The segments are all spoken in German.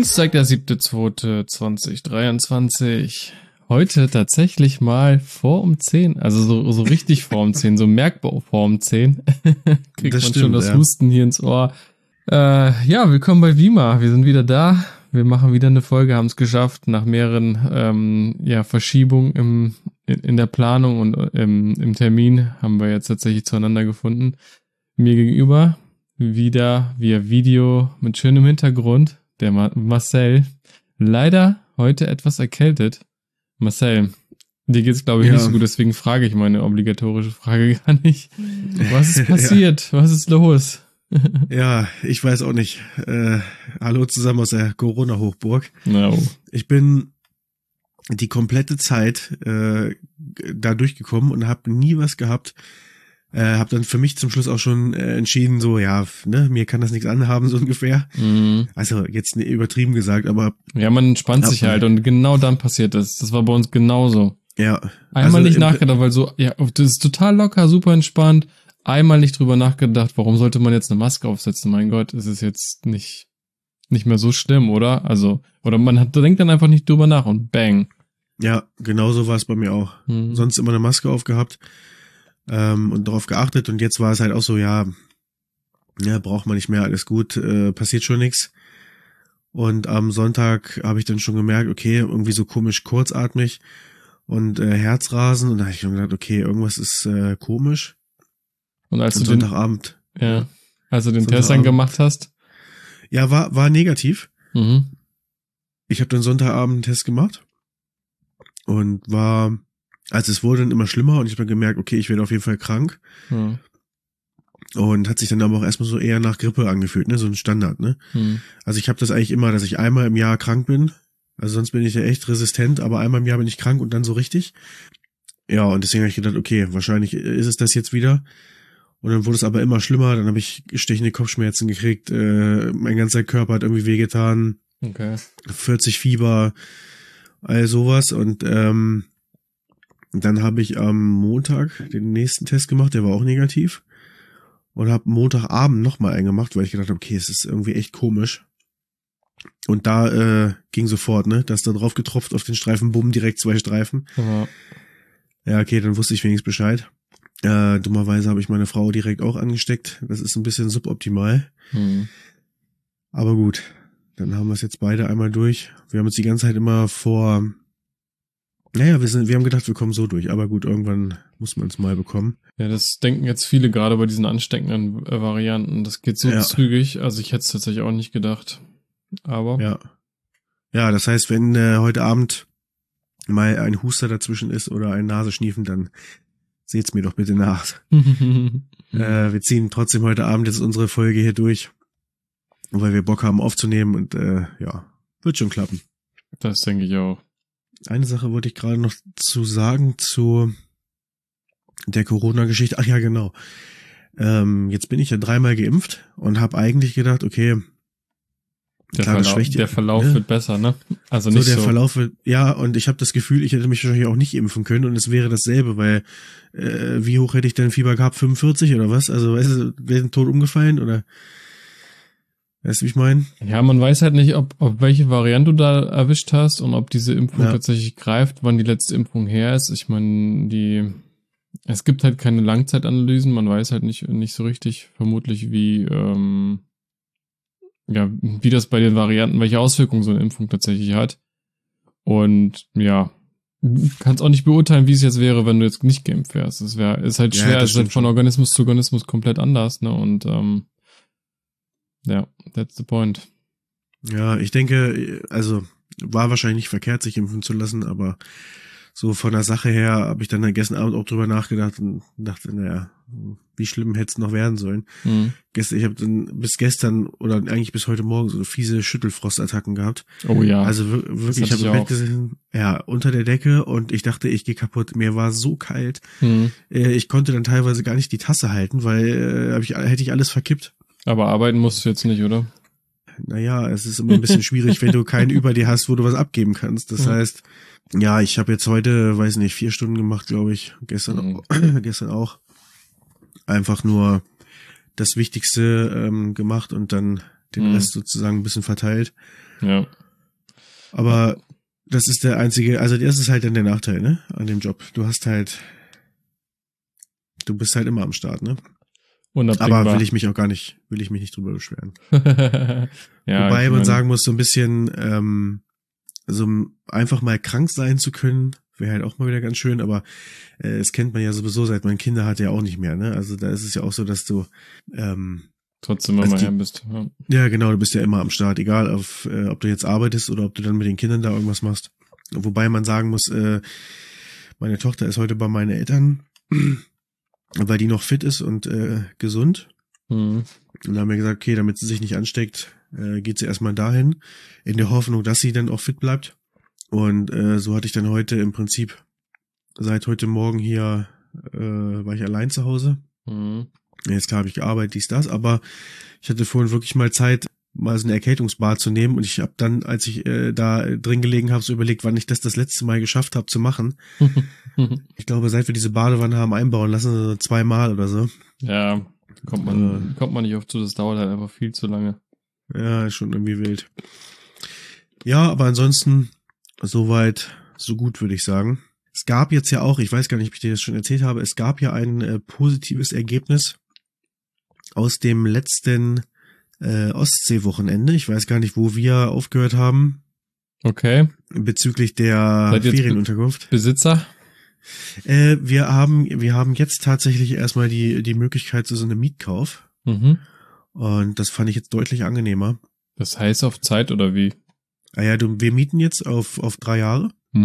Dienstag, der 7.2.2023. Heute tatsächlich mal vor um 10. Also so richtig vor um 10, so merkbar vor um 10. Kriegt das man stimmt, schon das Husten hier ins Ohr. Ja, willkommen bei Vima. Wir sind wieder da. Wir machen wieder eine Folge, haben es geschafft. Nach mehreren Verschiebungen in der Planung und im Termin haben wir jetzt tatsächlich zueinander gefunden. Mir gegenüber wieder via Video mit schönem Hintergrund. Der Marcel, leider heute etwas erkältet. Marcel, dir geht's glaube ich nicht so gut, deswegen frage ich meine obligatorische Frage gar nicht. Was ist passiert? Was ist los? Ja, ich weiß auch nicht. Hallo zusammen aus der Corona-Hochburg. No. Ich bin die komplette Zeit da durchgekommen und habe nie was gehabt. Habe dann für mich zum Schluss auch schon entschieden, so, ja, ne, mir kann das nichts anhaben, so ungefähr. Mhm. Also jetzt übertrieben gesagt, aber... Ja, man entspannt sich halt und genau dann passiert das. Das war bei uns genauso. Ja. Einmal nicht nachgedacht, weil so, ja, das ist total locker, super entspannt. Einmal nicht drüber nachgedacht, warum sollte man jetzt eine Maske aufsetzen? Mein Gott, es ist jetzt nicht mehr so schlimm, oder? Also, oder man denkt dann einfach nicht drüber nach und bang. Ja, genauso war es bei mir auch. Mhm. Sonst immer eine Maske aufgehabt. Und darauf geachtet und jetzt war es halt auch so, ja, braucht man nicht mehr, alles gut, passiert schon nichts. Und am Sonntag habe ich dann schon gemerkt, okay, irgendwie so komisch kurzatmig und Herzrasen und da habe ich schon gedacht, okay, irgendwas ist komisch. Und als du Sonntagabend. Als du den Test dann gemacht hast? Ja, war negativ. Mhm. Ich habe dann Sonntagabend einen Test gemacht und also es wurde dann immer schlimmer und ich habe dann gemerkt, okay, ich werde auf jeden Fall krank. Ja. Und hat sich dann aber auch erstmal so eher nach Grippe angefühlt, ne, so ein Standard, ne. Also ich habe das eigentlich immer, dass ich einmal im Jahr krank bin. Also sonst bin ich ja echt resistent, aber einmal im Jahr bin ich krank und dann so richtig. Ja, und deswegen habe ich gedacht, okay, wahrscheinlich ist es das jetzt wieder. Und dann wurde es aber immer schlimmer, dann habe ich stechende Kopfschmerzen gekriegt, mein ganzer Körper hat irgendwie wehgetan. Okay. 40 Fieber, all sowas und dann habe ich am Montag den nächsten Test gemacht, der war auch negativ. Und habe Montagabend nochmal einen gemacht, weil ich gedacht habe, okay, es ist irgendwie echt komisch. Und da ging sofort, ne, dass da drauf getropft auf den Streifen, bumm, direkt 2 Streifen. Ja. Ja, okay, dann wusste ich wenigstens Bescheid. Dummerweise habe ich meine Frau direkt auch angesteckt. Das ist ein bisschen suboptimal. Aber gut, dann haben wir es jetzt beide einmal durch. Wir haben uns die ganze Zeit immer wir haben gedacht, wir kommen so durch, aber gut, irgendwann muss man es mal bekommen. Ja, das denken jetzt viele gerade bei diesen ansteckenden Varianten. Das geht so zügig, also ich hätte es tatsächlich auch nicht gedacht. Aber. Ja, das heißt, wenn heute Abend mal ein Huster dazwischen ist oder ein Nasenschniefen, dann seht's mir doch bitte nach. Wir ziehen trotzdem heute Abend jetzt unsere Folge hier durch, weil wir Bock haben aufzunehmen und wird schon klappen. Das denke ich auch. Eine Sache wollte ich gerade noch sagen zu der Corona-Geschichte. Ach ja, genau. Jetzt bin ich ja 3-mal geimpft und habe eigentlich gedacht, okay, der Verlauf wird besser, ne? Also nicht so. Der Verlauf wird, ja, und ich habe das Gefühl, ich hätte mich wahrscheinlich auch nicht impfen können und es wäre dasselbe, weil wie hoch hätte ich denn Fieber gehabt? 45 oder was? Also, weißt du, wäre tot umgefallen oder? Weißt du, wie ich meine? Ja, man weiß halt nicht, ob welche Variante du da erwischt hast und ob diese Impfung tatsächlich greift, wann die letzte Impfung her ist. Ich meine, es gibt halt keine Langzeitanalysen, man weiß halt nicht so richtig vermutlich, wie das bei den Varianten, welche Auswirkungen so eine Impfung tatsächlich hat. Und ja, kannst auch nicht beurteilen, wie es jetzt wäre, wenn du jetzt nicht geimpft wärst. Ist halt schwer, es ist halt von Organismus zu Organismus komplett anders, ne? Und that's the point. Ja, ich denke, also war wahrscheinlich nicht verkehrt, sich impfen zu lassen, aber so von der Sache her habe ich dann gestern Abend auch drüber nachgedacht und dachte, naja, wie schlimm hätte es noch werden sollen. Ich habe dann bis gestern oder eigentlich bis heute Morgen so fiese Schüttelfrostattacken gehabt. Oh ja. Also wirklich, ich habe im Bett gesessen, unter der Decke und ich dachte, ich gehe kaputt. Mir war so kalt. Ich konnte dann teilweise gar nicht die Tasse halten, weil hätte ich alles verkippt. Aber arbeiten musst du jetzt nicht, oder? Naja, es ist immer ein bisschen schwierig, wenn du keinen über dir hast, wo du was abgeben kannst. Das heißt, ich habe jetzt heute, 4 Stunden gemacht, glaube ich. Gestern auch. Einfach nur das Wichtigste gemacht und dann den Rest sozusagen ein bisschen verteilt. Ja. Aber das ist der einzige, also das ist halt dann der Nachteil, ne, an dem Job. Du bist halt immer am Start, ne? Aber will ich mich nicht drüber beschweren. Ja, wobei man sagen muss, so ein bisschen, so einfach mal krank sein zu können, wäre halt auch mal wieder ganz schön, aber es kennt man ja sowieso, seit man Kinder hat, ja auch nicht mehr, ne? Also da ist es ja auch so, dass du trotzdem immer her bist. Ja, genau, du bist ja immer am Start, egal ob du jetzt arbeitest oder ob du dann mit den Kindern da irgendwas machst. Wobei man sagen muss, meine Tochter ist heute bei meinen Eltern, weil die noch fit ist und gesund. Und dann haben wir gesagt, okay, damit sie sich nicht ansteckt, geht sie erstmal dahin, in der Hoffnung, dass sie dann auch fit bleibt. Und so hatte ich dann heute im Prinzip, seit heute Morgen hier, war ich allein zu Hause. Jetzt klar habe ich gearbeitet, dies, das, aber ich hatte vorhin wirklich mal Zeit, mal so eine Erkältungsbad zu nehmen und ich habe dann, als ich da drin gelegen habe, so überlegt, wann ich das letzte Mal geschafft habe zu machen. Ich glaube, seit wir diese Badewanne haben einbauen lassen, so 2 Mal oder so. Ja, kommt man nicht oft zu, das dauert halt einfach viel zu lange. Ja, ist schon irgendwie wild. Ja, aber ansonsten soweit, so gut, würde ich sagen. Es gab jetzt ja auch, ich weiß gar nicht, ob ich dir das schon erzählt habe, es gab ja ein positives Ergebnis aus dem letzten Ostsee-Wochenende. Ich weiß gar nicht, wo wir aufgehört haben. Okay. Bezüglich der Ferienunterkunft. Besitzer? Wir haben jetzt tatsächlich erstmal die Möglichkeit zu so einem Mietkauf. Und das fand ich jetzt deutlich angenehmer. Das heißt auf Zeit oder wie? Ah ja, wir mieten jetzt auf 3 Jahre.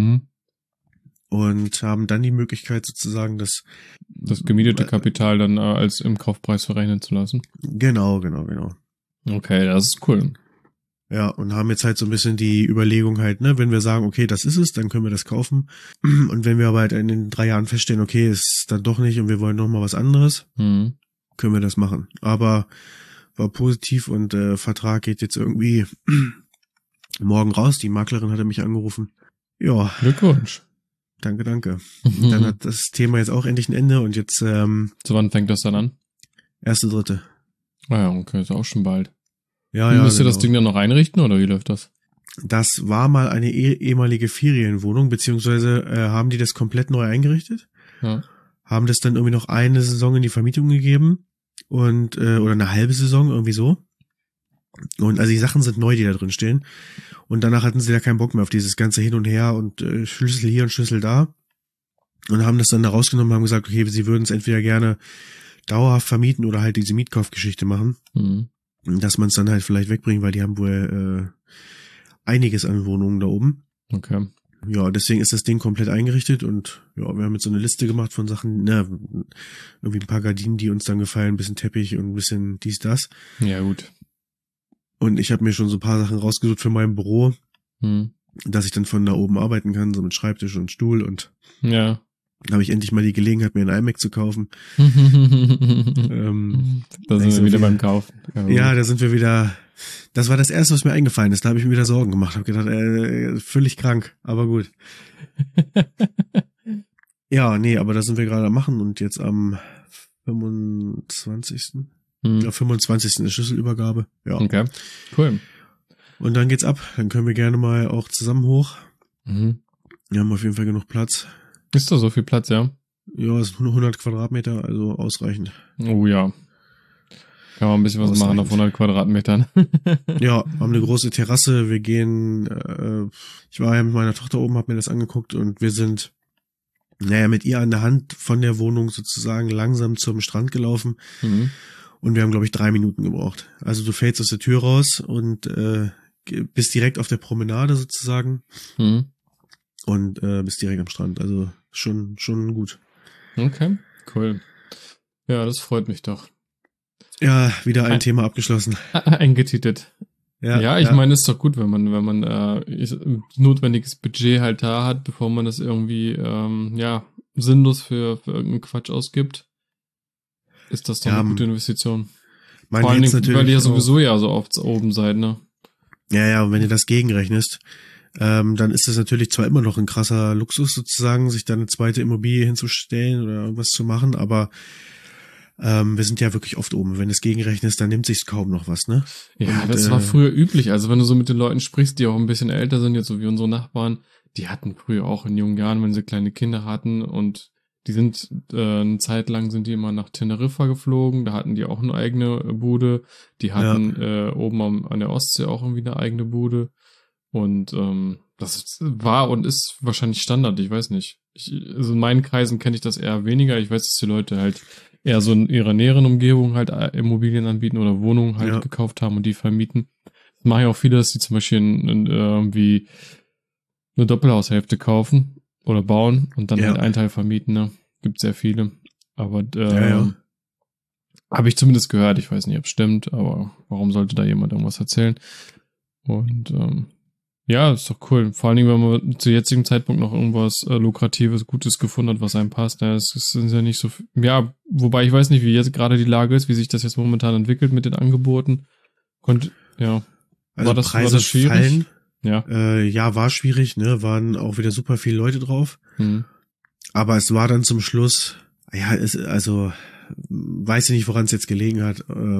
Und haben dann die Möglichkeit sozusagen das gemietete Kapital dann als im Kaufpreis verrechnen zu lassen. Genau. Okay, das ist cool. Ja, und haben jetzt halt so ein bisschen die Überlegung halt, ne, wenn wir sagen, okay, das ist es, dann können wir das kaufen. Und wenn wir aber halt in den 3 Jahren feststellen, okay, ist dann doch nicht und wir wollen noch mal was anderes, können wir das machen. Aber war positiv und Vertrag geht jetzt irgendwie morgen raus. Die Maklerin hatte mich angerufen. Ja. Glückwunsch. Danke. Dann hat das Thema jetzt auch endlich ein Ende und jetzt zu wann fängt das dann an? 1.3. Ah ja, okay, ist auch schon bald. Ja, müsst ihr das Ding dann noch einrichten oder wie läuft das? Das war mal eine ehemalige Ferienwohnung, beziehungsweise haben die das komplett neu eingerichtet. Ja. Haben das dann irgendwie noch eine Saison in die Vermietung gegeben und oder eine halbe Saison, irgendwie so. Und also die Sachen sind neu, die da drin stehen. Und danach hatten sie da keinen Bock mehr auf dieses ganze Hin und Her und Schlüssel hier und Schlüssel da. Und haben das dann da rausgenommen und haben gesagt, okay, sie würden es entweder gerne dauerhaft vermieten oder halt diese Mietkaufgeschichte machen. Dass man es dann halt vielleicht wegbringen, weil die haben wohl einiges an Wohnungen da oben. Okay. Ja, deswegen ist das Ding komplett eingerichtet und ja, wir haben jetzt so eine Liste gemacht von Sachen, irgendwie ein paar Gardinen, die uns dann gefallen, ein bisschen Teppich und ein bisschen dies, das. Ja, gut. Und ich habe mir schon so ein paar Sachen rausgesucht für mein Büro, dass ich dann von da oben arbeiten kann, so mit Schreibtisch und Stuhl und ja. habe ich endlich mal die Gelegenheit, mir einen iMac zu kaufen. Da sind wir wieder beim Kaufen. Ja, da sind wir wieder. Das war das Erste, was mir eingefallen ist. Da habe ich mir wieder Sorgen gemacht. Habe gedacht, völlig krank, aber gut. Ja, nee, aber da sind wir gerade am machen und jetzt am 25. Ja, 25. ist Schlüsselübergabe. Ja. Okay, cool. Und dann geht's ab. Dann können wir gerne mal auch zusammen hoch. Wir haben auf jeden Fall genug Platz. Ist da so viel Platz, ja? Ja, es sind nur 100 Quadratmeter, also ausreichend. Oh ja. Kann man ein bisschen was machen auf 100 Quadratmetern. Ja, haben eine große Terrasse. Wir gehen, ich war ja mit meiner Tochter oben, hab mir das angeguckt und wir sind, mit ihr an der Hand von der Wohnung sozusagen langsam zum Strand gelaufen. Und wir haben, glaube ich, 3 Minuten gebraucht. Also du fällst aus der Tür raus und bist direkt auf der Promenade sozusagen. Und bist direkt am Strand. Also schon gut. Okay, cool. Ja, das freut mich doch. Ja, wieder ein Thema abgeschlossen. Eingetütet. Ja, ich meine, ist doch gut, wenn man notwendiges Budget halt da hat, bevor man das irgendwie sinnlos für irgendeinen Quatsch ausgibt. Ist das doch eine gute Investition. Vor allen Dingen, weil ihr ja sowieso ja so oft oben seid, ne? Ja, und wenn du das gegenrechnest, dann ist das natürlich zwar immer noch ein krasser Luxus sozusagen, sich da eine zweite Immobilie hinzustellen oder irgendwas zu machen, aber Wir sind ja wirklich oft oben. Wenn du es gegenrechnest, dann nimmt sich's kaum noch was, ne? Ja, und, das war früher üblich. Also wenn du so mit den Leuten sprichst, die auch ein bisschen älter sind, jetzt so wie unsere Nachbarn, die hatten früher auch in jungen Jahren, wenn sie kleine Kinder hatten, und die sind eine Zeit lang sind die immer nach Teneriffa geflogen, da hatten die auch eine eigene Bude. Die hatten oben an der Ostsee auch irgendwie eine eigene Bude. Und das war und ist wahrscheinlich Standard, ich weiß nicht. Also in meinen Kreisen kenne ich das eher weniger. Ich weiß, dass die Leute halt eher so in ihrer näheren Umgebung halt Immobilien anbieten oder Wohnungen halt gekauft haben und die vermieten. Das machen ja auch viele, dass die zum Beispiel irgendwie eine Doppelhaushälfte kaufen oder bauen und dann halt einen Teil vermieten, ne? Gibt sehr viele. Aber habe ich zumindest gehört. Ich weiß nicht, ob es stimmt, aber warum sollte da jemand irgendwas erzählen? Und ja, ist doch cool. Vor allen Dingen, wenn man zu jetzigen Zeitpunkt noch irgendwas Lukratives, Gutes gefunden hat, was einem passt. Ja, es sind ja nicht so viel. Ja, wobei ich weiß nicht, wie jetzt gerade die Lage ist, wie sich das jetzt momentan entwickelt mit den Angeboten. Also war das schwierig? Fallen. Ja. War schwierig, ne? Waren auch wieder super viele Leute drauf. Aber es war dann zum Schluss, weiß ich nicht, woran es jetzt gelegen hat.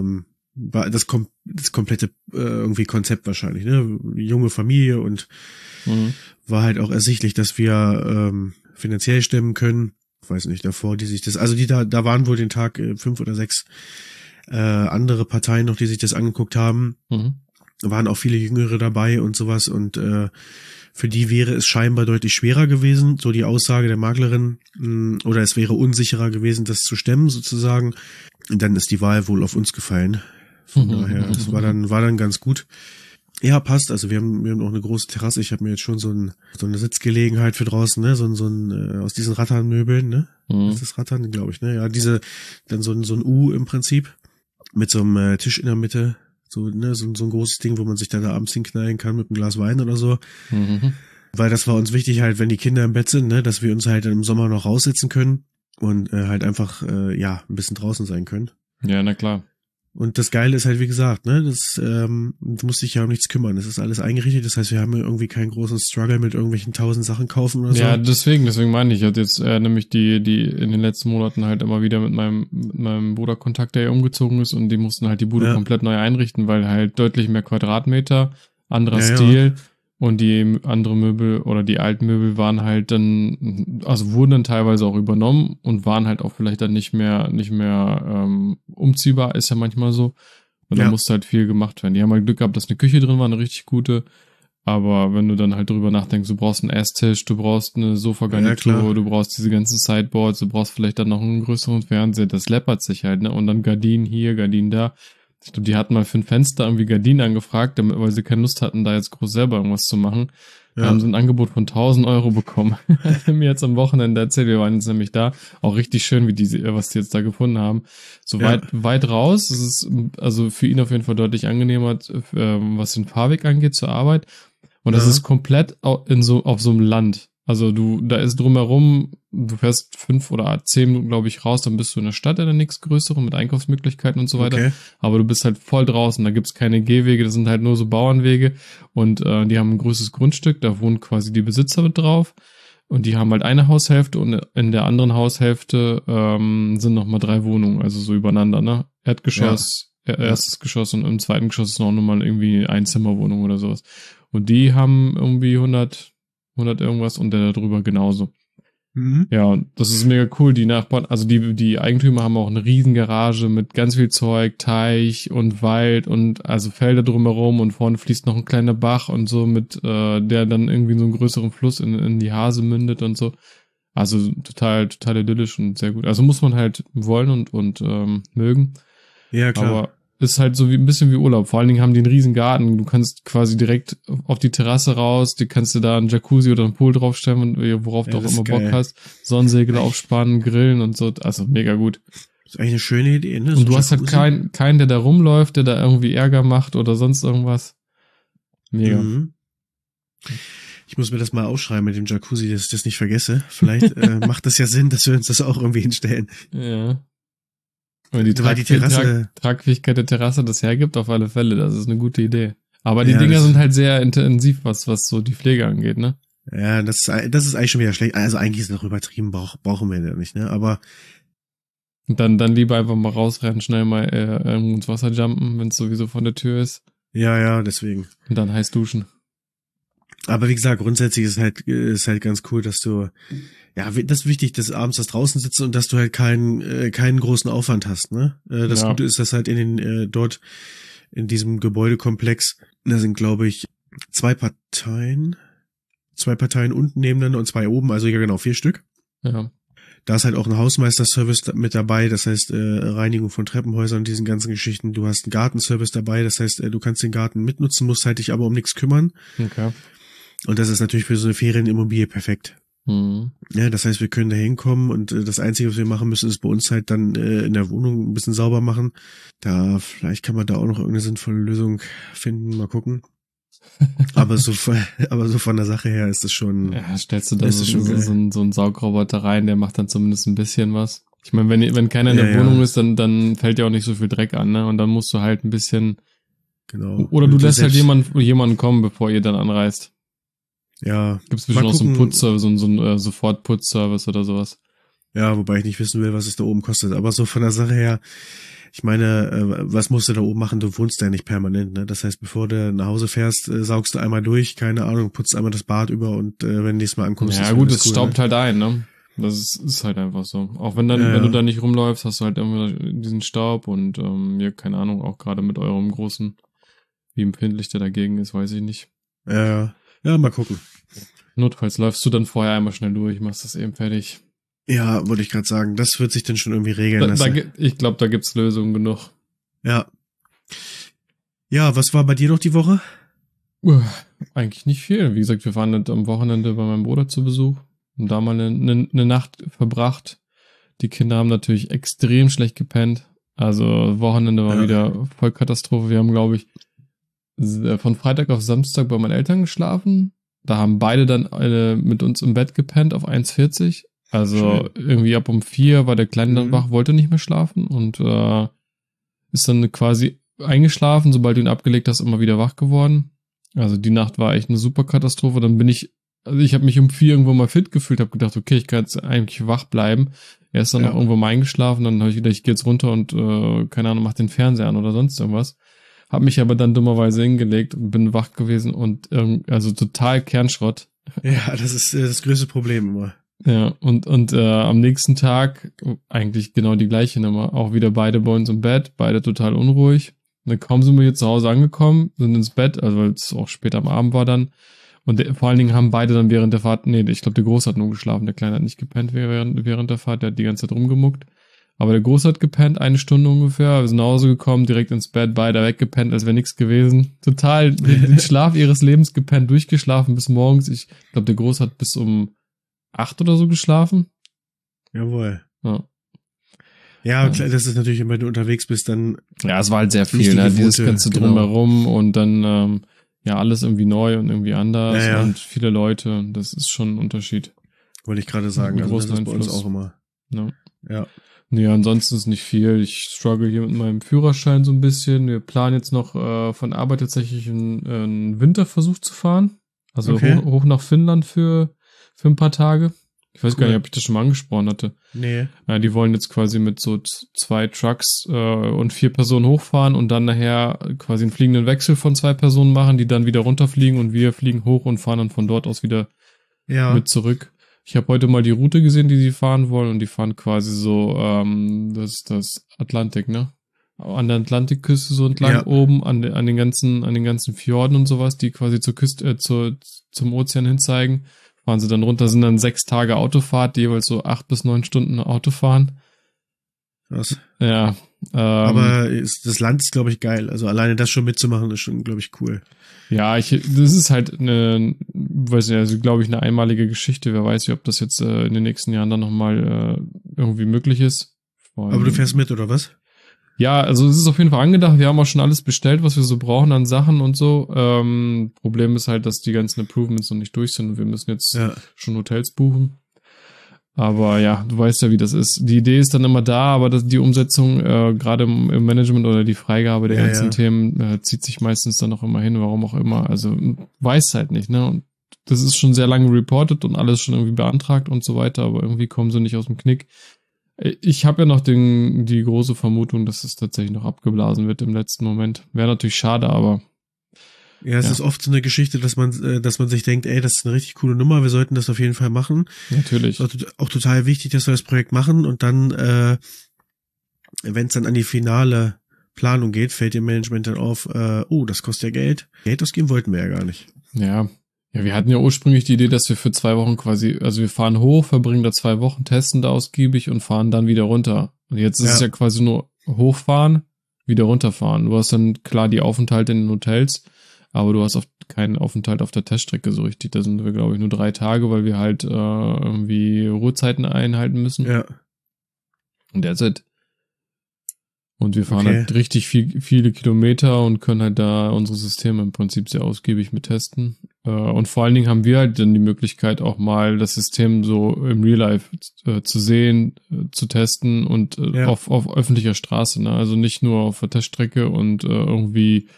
War das komplette irgendwie Konzept wahrscheinlich, ne? Junge Familie und war halt auch ersichtlich, dass wir finanziell stemmen können. Ich weiß nicht, davor, da waren wohl den Tag 5 oder 6 andere Parteien noch, die sich das angeguckt haben. Waren auch viele Jüngere dabei und sowas, und für die wäre es scheinbar deutlich schwerer gewesen, so die Aussage der Maklerin, oder es wäre unsicherer gewesen, das zu stemmen sozusagen. Und dann ist die Wahl wohl auf uns gefallen. Von daher, es war dann ganz gut. Ja, passt. Also wir haben auch eine große Terrasse. Ich habe mir jetzt schon so eine Sitzgelegenheit für draußen, ne, so ein aus diesen Rattanmöbeln, ne? Ist das Rattan, glaube ich, ne? Ja, dann so ein U im Prinzip mit so einem Tisch in der Mitte, so, ne, so ein großes Ding, wo man sich dann da abends hinknallen kann mit einem Glas Wein oder so. Weil das war uns wichtig halt, wenn die Kinder im Bett sind, ne, dass wir uns halt im Sommer noch raussitzen können und halt einfach ein bisschen draußen sein können. Ja, na klar. Und das Geile ist halt, wie gesagt, ne, du musst dich ja um nichts kümmern. Das ist alles eingerichtet. Das heißt, wir haben irgendwie keinen großen Struggle mit irgendwelchen 1000 Sachen kaufen oder so. Ja, deswegen meine ich. Ich hatte jetzt nämlich die in den letzten Monaten halt immer wieder mit meinem Bruder Kontakt, der ja umgezogen ist, und die mussten halt die Bude komplett neu einrichten, weil halt deutlich mehr Quadratmeter, anderer Stil. Und die andere Möbel oder die alten Möbel waren halt dann, also wurden dann teilweise auch übernommen und waren halt auch vielleicht dann nicht mehr umziehbar, ist ja manchmal so. Und dann musste halt viel gemacht werden. Die haben halt Glück gehabt, dass eine Küche drin war, eine richtig gute. Aber wenn du dann halt drüber nachdenkst, du brauchst einen Esstisch, du brauchst eine Sofagarnitur, du brauchst diese ganzen Sideboards, du brauchst vielleicht dann noch einen größeren Fernseher, das läppert sich halt, ne? Und dann Gardinen hier, Gardinen da. Ich glaube, die hatten mal für ein Fenster irgendwie Gardinen angefragt, weil sie keine Lust hatten, da jetzt groß selber irgendwas zu machen. Wir haben so ein Angebot von 1.000 Euro bekommen. Hat er mir jetzt am Wochenende erzählt, wir waren jetzt nämlich da. Auch richtig schön, was die jetzt da gefunden haben. So weit raus. Es ist also für ihn auf jeden Fall deutlich angenehmer, was den Fahrweg angeht zur Arbeit. Und das ist komplett auf so einem Land. Also da ist drumherum, du fährst 5 oder 10 Minuten, glaube ich, raus, dann bist du in der Stadt in der nichts Größeren mit Einkaufsmöglichkeiten und so weiter. Okay. Aber du bist halt voll draußen, da gibt's keine Gehwege, das sind halt nur so Bauernwege, und die haben ein größeres Grundstück, da wohnen quasi die Besitzer mit drauf, und die haben halt eine Haushälfte, und in der anderen Haushälfte sind nochmal 3 Wohnungen, also so übereinander, ne? Erdgeschoss, erstes Geschoss, und im zweiten Geschoss ist noch mal irgendwie Einzimmerwohnung oder sowas. Und die haben irgendwie 100 irgendwas, und der da drüber genauso. Ja, das ist mega cool. Die Nachbarn, also die Eigentümer haben auch eine riesen Garage mit ganz viel Zeug, Teich und Wald und also Felder drumherum, und vorne fließt noch ein kleiner Bach und so mit, der dann irgendwie in so einen größeren Fluss in die Hase mündet und so. Also total idyllisch und sehr gut. Also muss man halt wollen und mögen. Ja, klar. Aber ist halt so ein bisschen wie Urlaub. Vor allen Dingen haben die einen riesen Garten. Du kannst quasi direkt auf die Terrasse raus. Die kannst du da einen Jacuzzi oder einen Pool draufstellen, worauf du auch immer Bock hast. Sonnensegel aufspannen, grillen und so. Also mega gut. Das ist eigentlich eine schöne Idee, ne? Und du hast halt keinen, der da rumläuft, der da irgendwie Ärger macht oder sonst irgendwas. Mega. Ich muss mir das mal aufschreiben mit dem Jacuzzi, dass ich das nicht vergesse. Vielleicht macht das ja Sinn, dass wir uns das auch irgendwie hinstellen. Ja. Und die Tragfähigkeit der Terrasse das hergibt, auf alle Fälle. Das ist eine gute Idee. Aber die Dinger sind halt sehr intensiv, was so die Pflege angeht, ne? Ja, das ist eigentlich schon wieder schlecht. Also eigentlich ist es noch übertrieben, brauchen wir ja nicht, ne? Aber Und dann lieber einfach mal rausrennen, schnell mal ins Wasser jumpen, wenn es sowieso vor der Tür ist. Ja, deswegen. Und dann heiß duschen. Aber wie gesagt, grundsätzlich ist halt ganz cool, dass du, ja, das ist wichtig, dass abends das draußen sitzen und dass du halt keinen großen Aufwand hast, ne? Das Gute ist, dass halt dort in diesem Gebäudekomplex, da sind, glaube ich, zwei Parteien unten nebeneinander und 2 oben, also ja genau, 4 Stück. Ja. Da ist halt auch ein Hausmeister-Service mit dabei, das heißt Reinigung von Treppenhäusern, diesen ganzen Geschichten. Du hast einen Gartenservice dabei, das heißt, du kannst den Garten mitnutzen, musst halt dich aber um nichts kümmern. Okay. Und das ist natürlich für so eine Ferienimmobilie perfekt. Mhm. Ja, das heißt, wir können da hinkommen und das Einzige, was wir machen müssen, ist bei uns halt dann in der Wohnung ein bisschen sauber machen. Vielleicht kann man da auch noch irgendeine sinnvolle Lösung finden, mal gucken. aber so von der Sache her ist es schon. Ja, stellst du da so einen Saugroboter rein, der macht dann zumindest ein bisschen was. Ich meine, wenn keiner in der Wohnung ist, dann fällt ja auch nicht so viel Dreck an, ne? Und dann musst du halt ein bisschen. Genau. Oder du lässt halt jemanden kommen, bevor ihr dann anreist. Ja. Gibt's bestimmt auch so einen Putzservice, so einen Sofortputzservice oder sowas. Ja, wobei ich nicht wissen will, was es da oben kostet. Aber so von der Sache her, ich meine, was musst du da oben machen? Du wohnst ja nicht permanent, ne? Das heißt, bevor du nach Hause fährst, saugst du einmal durch, keine Ahnung, putzt einmal das Bad über und wenn du nächstes Mal ankommst, ja gut, es staubt halt ein, ne? Das ist halt einfach so. Auch wenn du da nicht rumläufst, hast du halt immer diesen Staub und keine Ahnung, auch gerade mit eurem großen, wie empfindlich der dagegen ist, weiß ich nicht. Ja, mal gucken. Notfalls läufst du dann vorher einmal schnell durch, machst das eben fertig. Ja, wollte ich gerade sagen, das wird sich dann schon irgendwie regeln lassen. Ich glaube, da gibt's Lösungen genug. Ja. Ja, was war bei dir noch die Woche? Eigentlich nicht viel. Wie gesagt, wir waren am Wochenende bei meinem Bruder zu Besuch und da mal eine Nacht verbracht. Die Kinder haben natürlich extrem schlecht gepennt. Also Wochenende war wieder Vollkatastrophe. Wir haben, glaube ich, von Freitag auf Samstag bei meinen Eltern geschlafen. Da haben beide dann mit uns im Bett gepennt auf 1,40. Also irgendwie ab um 4 war der Kleine dann wach, wollte nicht mehr schlafen und ist dann quasi eingeschlafen, sobald du ihn abgelegt hast, immer wieder wach geworden. Also die Nacht war echt eine super Katastrophe. Dann ich habe mich um 4 irgendwo mal fit gefühlt, habe gedacht, okay, ich kann jetzt eigentlich wach bleiben. Er ist dann noch irgendwo mal eingeschlafen, dann habe ich gedacht, ich gehe jetzt runter und keine Ahnung, mach den Fernseher an oder sonst irgendwas. Hab mich aber dann dummerweise hingelegt und bin wach gewesen und also total Kernschrott. Ja, das ist das größte Problem immer. Ja, und am nächsten Tag eigentlich genau die gleiche Nummer. Auch wieder beide bei uns im Bett, beide total unruhig. Und dann kaum sind wir hier zu Hause angekommen, sind ins Bett, also weil es auch spät am Abend war dann. Und vor allen Dingen haben beide dann während der Fahrt, ich glaube der Große hat nur geschlafen, der Kleine hat nicht gepennt während der Fahrt, der hat die ganze Zeit rumgemuckt. Aber der Große hat gepennt, 1 Stunde ungefähr, wir sind nach Hause gekommen, direkt ins Bett, beide weggepennt, als wäre nichts gewesen. Total den Schlaf ihres Lebens gepennt, durchgeschlafen bis morgens. Ich glaube, der Große hat bis um 8 oder so geschlafen. Jawohl. Ja, klar, das ist natürlich, wenn du unterwegs bist, dann. Ja, es war halt sehr viel, ne? Dieses ganze Drumherum und dann, alles irgendwie neu und irgendwie anders und viele Leute. Das ist schon ein Unterschied. Wollte ich gerade sagen, also das ist bei uns auch immer. Ja. Nee, ansonsten ist nicht viel. Ich struggle hier mit meinem Führerschein so ein bisschen. Wir planen jetzt noch von Arbeit tatsächlich einen Winterversuch zu fahren. Also hoch nach Finnland für ein paar Tage. Ich weiß gar nicht, ob ich das schon mal angesprochen hatte. Nee. Ja, die wollen jetzt quasi mit so 2 Trucks und 4 Personen hochfahren und dann nachher quasi einen fliegenden Wechsel von 2 Personen machen, die dann wieder runterfliegen und wir fliegen hoch und fahren dann von dort aus wieder mit zurück. Ich habe heute mal die Route gesehen, die sie fahren wollen und die fahren quasi so, das Atlantik, ne? An der Atlantikküste so entlang oben, an den ganzen Fjorden und sowas, die quasi zur Küste, zum Ozean hin zeigen. Fahren sie dann runter, sind dann 6 Tage Autofahrt, jeweils so 8 bis 9 Stunden Autofahren. Krass. Ja. Aber das Land ist, glaube ich, geil. Also alleine das schon mitzumachen, ist schon, glaube ich, cool. Ja, das ist halt eine einmalige Geschichte. Wer weiß, ob das jetzt in den nächsten Jahren dann nochmal irgendwie möglich ist. Aber du fährst mit, oder was? Ja, also es ist auf jeden Fall angedacht. Wir haben auch schon alles bestellt, was wir so brauchen an Sachen und so. Problem ist halt, dass die ganzen Improvements noch nicht durch sind und wir müssen jetzt schon Hotels buchen. Aber ja, du weißt ja, wie das ist. Die Idee ist dann immer da, aber die Umsetzung, gerade im Management oder die Freigabe der ganzen Themen, zieht sich meistens dann noch immer hin, warum auch immer. Also weiß halt nicht, ne? Und das ist schon sehr lange reported und alles schon irgendwie beantragt und so weiter, aber irgendwie kommen sie nicht aus dem Knick. Ich habe ja noch die große Vermutung, dass es tatsächlich noch abgeblasen wird im letzten Moment. Wäre natürlich schade, aber. Ja, es ist oft so eine Geschichte, dass man sich denkt, ey, das ist eine richtig coole Nummer, wir sollten das auf jeden Fall machen. Natürlich. Ist auch total wichtig, dass wir das Projekt machen und dann, wenn es dann an die finale Planung geht, fällt dem Management dann auf, das kostet ja Geld. Geld ausgeben wollten wir ja gar nicht. Ja. Ja, wir hatten ja ursprünglich die Idee, dass wir für 2 Wochen quasi, also wir fahren hoch, verbringen da 2 Wochen, testen da ausgiebig und fahren dann wieder runter. Und jetzt ist es ja quasi nur hochfahren, wieder runterfahren. Du hast dann klar die Aufenthalte in den Hotels, aber du hast keinen Aufenthalt auf der Teststrecke so richtig. Da sind wir, glaube ich, nur 3 Tage, weil wir halt irgendwie Ruhezeiten einhalten müssen. Ja. Und that's it. Und wir fahren halt richtig viele Kilometer und können halt da unsere Systeme im Prinzip sehr ausgiebig mit testen. Und vor allen Dingen haben wir halt dann die Möglichkeit auch mal das System so im Real Life zu sehen, zu testen und auf öffentlicher Straße, ne? Also nicht nur auf der Teststrecke und irgendwie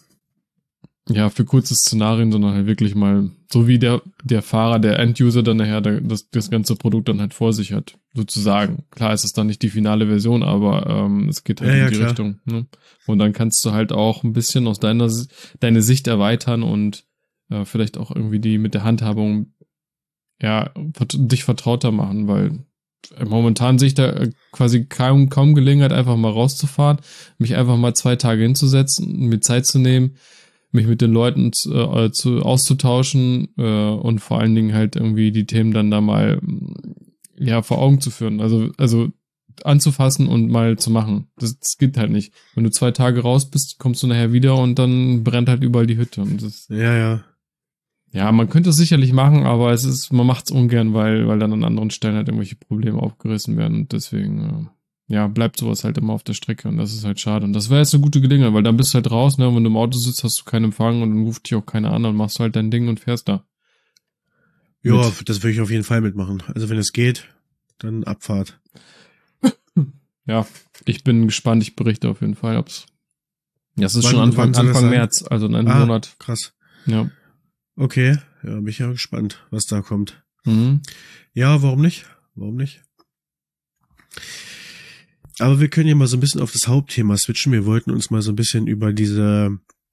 für kurze Szenarien, sondern halt wirklich mal, so wie der Fahrer, der End-User dann nachher das ganze Produkt dann halt vor sich hat, sozusagen. Klar ist es dann nicht die finale Version, aber es geht halt in die Richtung. Ne? Und dann kannst du halt auch ein bisschen aus deine Sicht erweitern und vielleicht auch irgendwie mit der Handhabung dich vertrauter machen, weil momentan sehe ich da quasi kaum Gelegenheit, einfach mal rauszufahren, mich einfach mal 2 Tage hinzusetzen, mir Zeit zu nehmen, mich mit den Leuten auszutauschen und vor allen Dingen halt irgendwie die Themen dann da mal vor Augen zu führen. Also anzufassen und mal zu machen. Das geht halt nicht. Wenn du 2 Tage raus bist, kommst du nachher wieder und dann brennt halt überall die Hütte. Und ja, man könnte es sicherlich machen, aber man macht es ungern, weil dann an anderen Stellen halt irgendwelche Probleme aufgerissen werden und deswegen bleibt sowas halt immer auf der Strecke und das ist halt schade. Und das wäre jetzt eine gute Gelegenheit, weil dann bist du halt raus, ne? Und wenn du im Auto sitzt, hast du keinen Empfang und dann ruft dich auch keiner an und machst halt dein Ding und fährst da. Ja, das würde ich auf jeden Fall mitmachen. Also wenn es geht, dann Abfahrt. Ja, ich bin gespannt, ich berichte auf jeden Fall, ob's. Ja, es ist schon Anfang März, also in einem Monat. Krass. Ja. Okay, ja, bin ich ja gespannt, was da kommt. Mhm. Ja, warum nicht? Aber wir können ja mal so ein bisschen auf das Hauptthema switchen. Wir wollten uns mal so ein bisschen über diese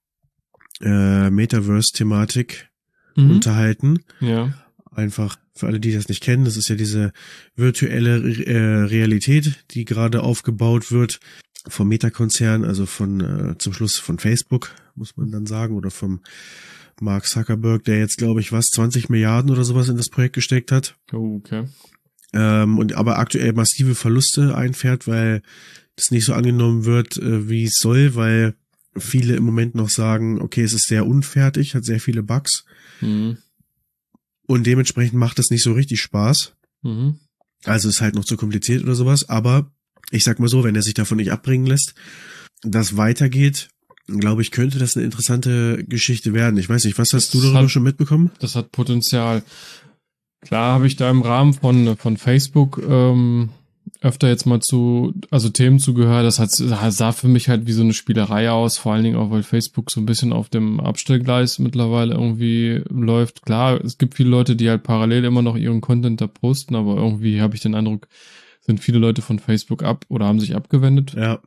Metaverse-Thematik unterhalten. Ja. Einfach für alle, die das nicht kennen, das ist ja diese virtuelle Realität, die gerade aufgebaut wird vom Meta-Konzern, also zum Schluss von Facebook, muss man dann sagen, oder vom Mark Zuckerberg, der jetzt, glaube ich, 20 Milliarden oder sowas in das Projekt gesteckt hat. Oh, okay. Und aber aktuell massive Verluste einfährt, weil das nicht so angenommen wird, wie es soll, weil viele im Moment noch sagen, okay, es ist sehr unfertig, hat sehr viele Bugs. Mhm. Und dementsprechend macht es nicht so richtig Spaß. Mhm. Also ist halt noch zu kompliziert oder sowas. Aber ich sag mal so, wenn er sich davon nicht abbringen lässt, das weitergeht, glaube ich, könnte das eine interessante Geschichte werden. Ich weiß nicht, was hast du darüber schon mitbekommen? Das hat Potenzial. Klar habe ich da im Rahmen von Facebook öfter jetzt mal Themen zugehört. Das sah für mich halt wie so eine Spielerei aus, vor allen Dingen auch, weil Facebook so ein bisschen auf dem Abstellgleis mittlerweile irgendwie läuft. Klar, es gibt viele Leute, die halt parallel immer noch ihren Content da posten, aber irgendwie habe ich den Eindruck, sind viele Leute von Facebook haben sich abgewendet. Ja.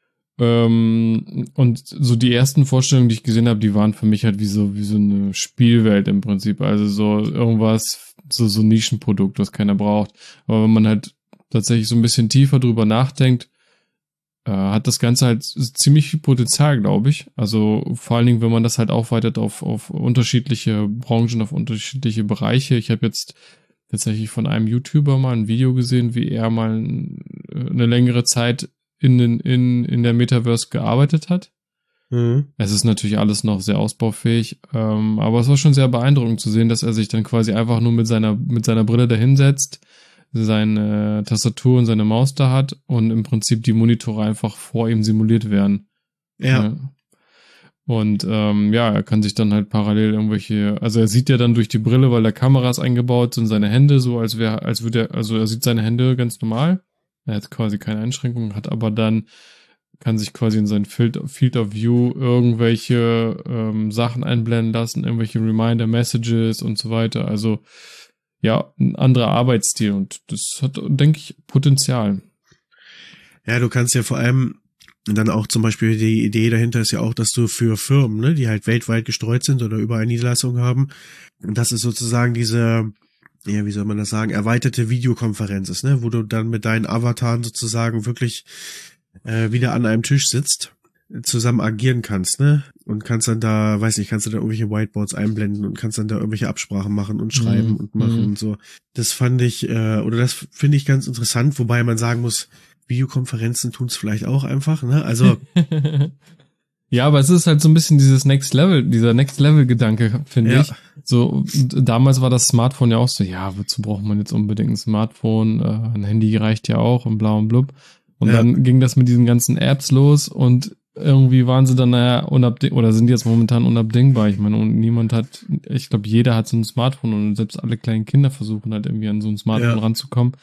Und so die ersten Vorstellungen, die ich gesehen habe, die waren für mich halt wie so eine Spielwelt im Prinzip. Also so irgendwas, so ein Nischenprodukt, was keiner braucht. Aber wenn man halt tatsächlich so ein bisschen tiefer drüber nachdenkt, hat das Ganze halt ziemlich viel Potenzial, glaube ich. Also vor allen Dingen, wenn man das halt aufweitet auf unterschiedliche Branchen, auf unterschiedliche Bereiche. Ich habe jetzt tatsächlich von einem YouTuber mal ein Video gesehen, wie er mal eine längere Zeit in der Metaverse gearbeitet hat. Mhm. Es ist natürlich alles noch sehr ausbaufähig, aber es war schon sehr beeindruckend zu sehen, dass er sich dann quasi einfach nur mit seiner Brille dahinsetzt, seine Tastatur und seine Maus da hat und im Prinzip die Monitore einfach vor ihm simuliert werden. Ja. Und er kann sich dann halt parallel also er sieht ja dann durch die Brille, weil da Kameras eingebaut sind, seine Hände so, er sieht seine Hände ganz normal. Er hat quasi keine Einschränkungen, kann sich quasi in sein Field of View irgendwelche Sachen einblenden lassen, irgendwelche Reminder Messages und so weiter. Also ja, ein anderer Arbeitsstil und das hat, denke ich, Potenzial. Ja, du kannst ja vor allem dann auch zum Beispiel die Idee dahinter ist ja auch, dass du für Firmen, ne, die halt weltweit gestreut sind oder überall Niederlassungen haben, und das ist sozusagen diese, ja, wie soll man das sagen, erweiterte Videokonferenz ist, ne, wo du dann mit deinen Avataren sozusagen wirklich wieder an einem Tisch sitzt, zusammen agieren kannst, ne? Und kannst dann da, weiß nicht, kannst du da irgendwelche Whiteboards einblenden und kannst dann da irgendwelche Absprachen machen und schreiben und machen und so. Das fand ich, oder das finde ich ganz interessant, wobei man sagen muss, Videokonferenzen tun es vielleicht auch einfach, ne? Also. Ja, aber es ist halt so ein bisschen dieser Next Level Gedanke, finde ich. So, damals war das Smartphone ja auch so, ja, wozu braucht man jetzt unbedingt ein Smartphone? Ein Handy reicht ja auch und bla und blub. Und dann ging das mit diesen ganzen Apps los und irgendwie waren sie dann oder sind jetzt momentan unabdingbar. Ich meine, und ich glaube, jeder hat so ein Smartphone und selbst alle kleinen Kinder versuchen halt irgendwie an so ein Smartphone ranzukommen.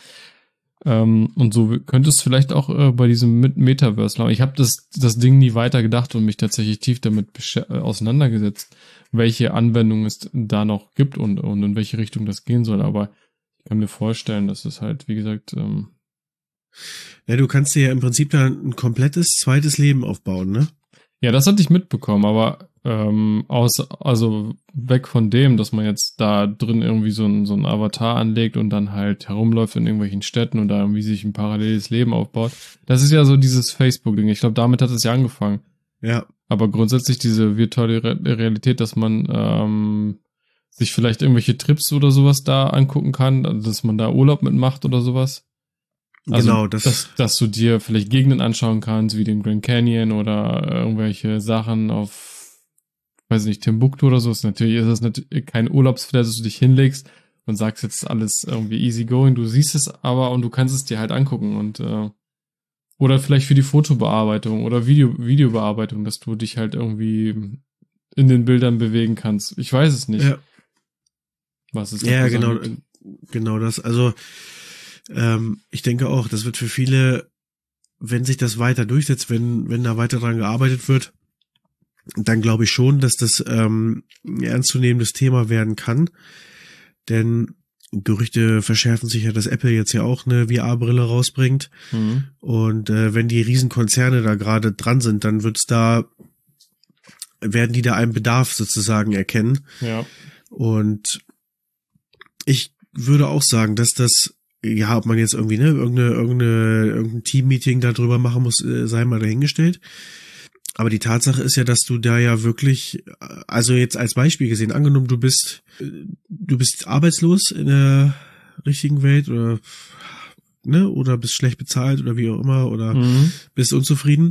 Und so könnte es vielleicht auch bei diesem Metaverse laufen. Ich habe das Ding nie weiter gedacht und mich tatsächlich tief damit auseinandergesetzt, welche Anwendungen es da noch gibt und in welche Richtung das gehen soll. Aber ich kann mir vorstellen, dass es halt, wie gesagt, ja, du kannst dir ja im Prinzip da ein komplettes zweites Leben aufbauen, ne? Ja, das hatte ich mitbekommen, aber also weg von dem, dass man jetzt da drin irgendwie so ein Avatar anlegt und dann halt herumläuft in irgendwelchen Städten und da irgendwie sich ein paralleles Leben aufbaut. Das ist ja so dieses Facebook-Ding. Ich glaube, damit hat es ja angefangen. Ja. Aber grundsätzlich diese virtuelle Realität, dass man sich vielleicht irgendwelche Trips oder sowas da angucken kann, also dass man da Urlaub mitmacht oder sowas. Also, genau, dass du dir vielleicht Gegenden anschauen kannst, wie den Grand Canyon oder irgendwelche Sachen auf, weiß nicht, Timbuktu oder so. Natürlich ist das natürlich kein Urlaubsflair, dass du dich hinlegst und sagst jetzt alles irgendwie easy going. Du siehst es aber und du kannst es dir halt angucken und oder vielleicht für die Fotobearbeitung oder Videobearbeitung, dass du dich halt irgendwie in den Bildern bewegen kannst. Ich weiß es nicht. Ja. Was es ja, genau das. Also ich denke auch, das wird für viele, wenn sich das weiter durchsetzt, wenn da weiter dran gearbeitet wird, dann glaube ich schon, dass das ein ernstzunehmendes Thema werden kann. Denn Gerüchte verschärfen sich ja, dass Apple jetzt ja auch eine VR-Brille rausbringt. Mhm. Und wenn die Riesenkonzerne da gerade dran sind, dann werden die da einen Bedarf sozusagen erkennen. Ja. Und ich würde auch sagen, dass das, ja, ob man jetzt irgendwie, ne, irgendein Team-Meeting darüber machen muss, sei mal dahingestellt. Aber die Tatsache ist ja, dass du da ja wirklich, also jetzt als Beispiel gesehen, angenommen, du bist arbeitslos in der richtigen Welt oder bist schlecht bezahlt oder wie auch immer oder bist unzufrieden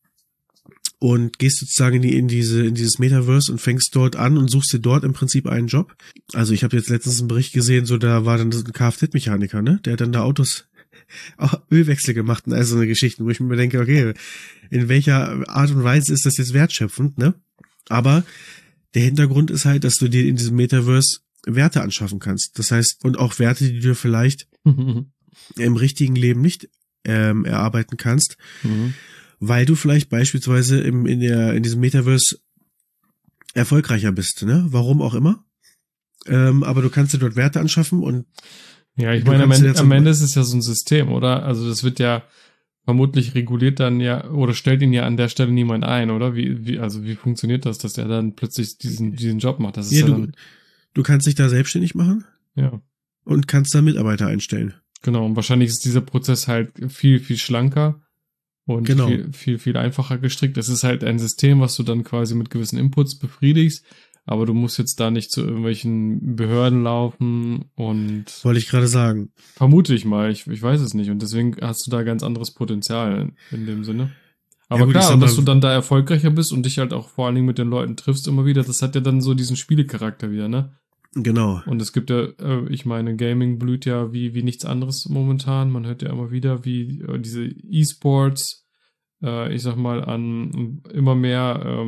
und gehst sozusagen in dieses Metaverse und fängst dort an und suchst dir dort im Prinzip einen Job. Also ich habe jetzt letztens einen Bericht gesehen, so da war dann ein Kfz-Mechaniker, ne, der hat dann da auch Ölwechsel gemacht und all so eine Geschichten, wo ich mir denke, okay, in welcher Art und Weise ist das jetzt wertschöpfend, ne? Aber der Hintergrund ist halt, dass du dir in diesem Metaverse Werte anschaffen kannst. Das heißt, und auch Werte, die du vielleicht im richtigen Leben nicht erarbeiten kannst, weil du vielleicht beispielsweise in diesem Metaverse erfolgreicher bist, ne? Warum auch immer. Aber du kannst dir dort Werte anschaffen und ja, ich meine, am Ende ist es ja so ein System, oder? Also das wird ja vermutlich reguliert dann ja, oder stellt ihn ja an der Stelle niemand ein, oder? Wie funktioniert das, dass er dann plötzlich diesen Job macht? Das ist ja dann, du kannst dich da selbstständig machen. Ja. Und kannst da Mitarbeiter einstellen. Genau, und wahrscheinlich ist dieser Prozess halt viel, viel schlanker und viel, viel, viel einfacher gestrickt. Es ist halt ein System, was du dann quasi mit gewissen Inputs befriedigst, aber du musst jetzt da nicht zu irgendwelchen Behörden laufen und... Wollte ich gerade sagen. Vermute ich mal, ich weiß es nicht und deswegen hast du da ganz anderes Potenzial in dem Sinne. Aber ja, gut, klar, dass du dann da erfolgreicher bist und dich halt auch vor allen Dingen mit den Leuten triffst immer wieder, das hat ja dann so diesen Spielecharakter wieder, ne? Genau. Und es gibt ja, ich meine, Gaming blüht ja wie nichts anderes momentan. Man hört ja immer wieder, wie diese E-Sports, ich sag mal, an immer mehr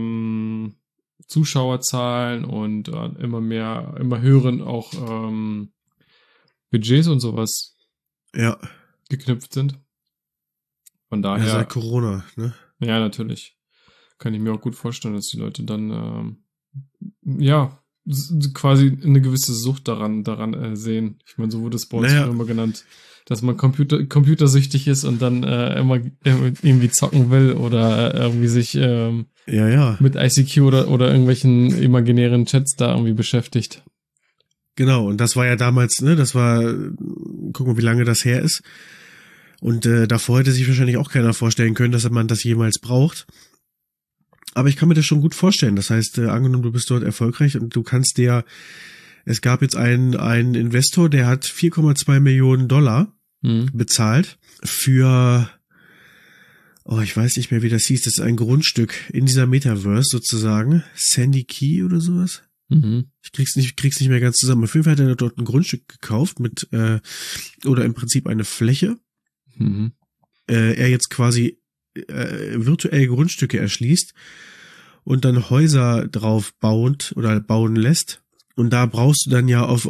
Zuschauerzahlen und immer höheren auch Budgets und sowas geknüpft sind. Von daher. Ja, seit Corona, ne? Ja, natürlich. Kann ich mir auch gut vorstellen, dass die Leute dann, quasi eine gewisse Sucht daran sehen. Ich meine, so wurde es bei uns immer genannt, dass man computersüchtig ist und dann immer irgendwie zocken will oder irgendwie sich mit ICQ oder irgendwelchen imaginären Chats da irgendwie beschäftigt. Genau, und das war ja damals, ne, guck mal, wie lange das her ist. Und davor hätte sich wahrscheinlich auch keiner vorstellen können, dass man das jemals braucht. Aber ich kann mir das schon gut vorstellen. Das heißt, angenommen, du bist dort erfolgreich und du kannst es gab jetzt einen Investor, der hat 4,2 Millionen Dollar bezahlt für, ich weiß nicht mehr, wie das hieß, das ist ein Grundstück in dieser Metaverse sozusagen, Sandy Key oder sowas. Ich krieg's nicht mehr ganz zusammen. Auf jeden Fall hat er dort ein Grundstück gekauft oder im Prinzip eine Fläche. Er jetzt quasi virtuell Grundstücke erschließt und dann Häuser drauf bauen lässt. Und da brauchst du dann ja auf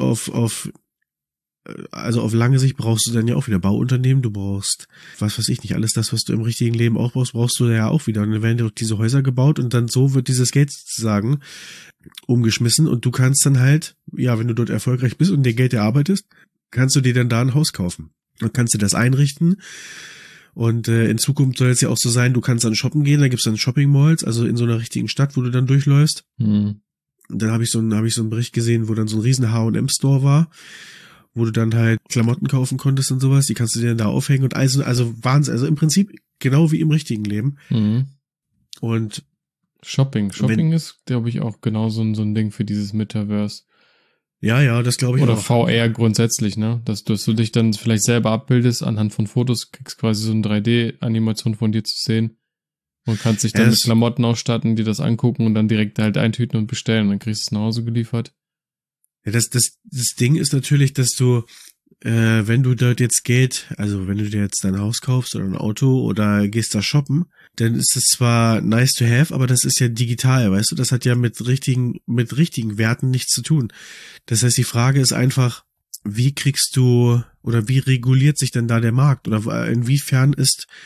lange Sicht brauchst du dann ja auch wieder Bauunternehmen, du brauchst, was weiß ich nicht, alles das, was du im richtigen Leben auch brauchst du ja auch wieder. Und dann werden dir diese Häuser gebaut und dann so wird dieses Geld sozusagen umgeschmissen und du kannst dann halt, wenn du dort erfolgreich bist und dir Geld erarbeitest, kannst du dir dann da ein Haus kaufen. Dann kannst du das einrichten. Und in Zukunft soll es ja auch so sein, du kannst dann shoppen gehen, da gibt's dann Shopping Malls, also in so einer richtigen Stadt, wo du dann durchläufst. Und dann habe ich so einen Bericht gesehen, wo dann so ein riesen H&M Store war, wo du dann halt Klamotten kaufen konntest und sowas, die kannst du dir dann da aufhängen und also Wahnsinn, also im Prinzip genau wie im richtigen Leben. Und Shopping ist, glaube ich, auch genau so ein Ding für dieses Metaverse. Ja, das glaube ich auch. Oder VR grundsätzlich, ne? Dass du dich dann vielleicht selber abbildest, anhand von Fotos kriegst quasi so eine 3D-Animation von dir zu sehen und kannst dich dann mit Klamotten ausstatten, dir das angucken und dann direkt halt eintüten und bestellen. Dann kriegst du es nach Hause geliefert. Ja, das Ding ist natürlich, dass du, wenn du dort jetzt wenn du dir jetzt dein Haus kaufst oder ein Auto oder gehst da shoppen, dann ist es zwar nice to have, aber das ist ja digital, weißt du, das hat ja mit richtigen Werten nichts zu tun. Das heißt, die Frage ist einfach, wie reguliert sich denn da der Markt oder inwiefern